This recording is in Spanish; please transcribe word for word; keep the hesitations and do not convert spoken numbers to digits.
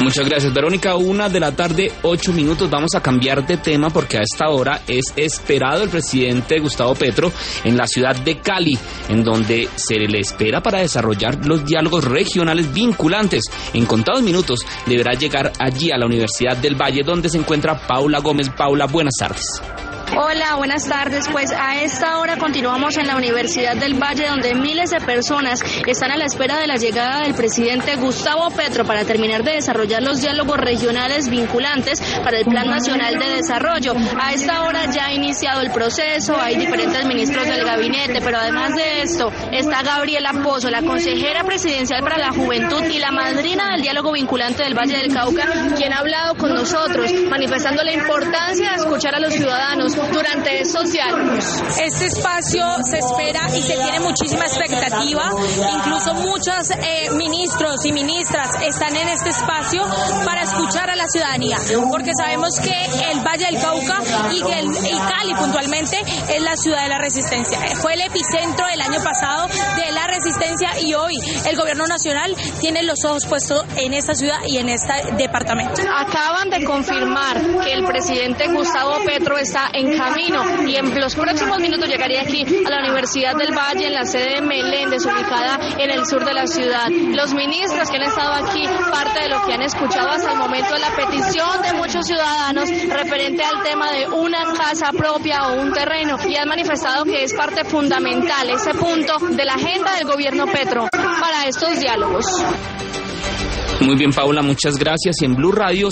Muchas gracias, Verónica. Una de la tarde, ocho minutos. Vamos a cambiar de tema porque a esta hora es esperado el presidente Gustavo Petro en la ciudad de Cali, en donde se le espera para desarrollar los diálogos regionales vinculantes. En contados minutos deberá llegar allí a la Universidad del Valle, donde se encuentra Paula Gómez. Paula, buenas tardes. Hola, buenas tardes. Pues a esta hora continuamos en la Universidad del Valle, donde miles de personas están a la espera de la llegada del presidente Gustavo Petro para terminar de desarrollar los diálogos regionales vinculantes para el Plan Nacional de Desarrollo. A esta hora ya ha iniciado el proceso, hay diferentes ministros del gabinete, pero además de esto está Gabriela Pozo, la consejera presidencial para la juventud y la madrina del diálogo vinculante del Valle del Cauca, quien ha hablado con nosotros, manifestando la importancia de escuchar a los ciudadanos durante estos diálogos. Este espacio se espera y se tiene muchísima expectativa, incluso muchos eh, ministros y ministras están en este espacio para escuchar a la ciudadanía, porque sabemos que el Valle del Cauca y, el, y Cali puntualmente es la ciudad de la resistencia. Fue el epicentro el año pasado de la resistencia y hoy el gobierno nacional tiene los ojos puestos en esta ciudad y en este departamento. Acaban de confirmar que el presidente Gustavo Petro está en camino y en los próximos minutos llegaría aquí a la Universidad del Valle, en la sede de Meléndez, ubicada en el sur de la ciudad. Los ministros que han estado aquí, parte de lo que han escuchado hasta el momento es la petición de muchos ciudadanos referente al tema de una casa propia o un terreno, y han manifestado que es parte fundamental ese punto de la agenda del gobierno Petro para estos diálogos. Muy bien, Paula, muchas gracias. Y en Blue Radio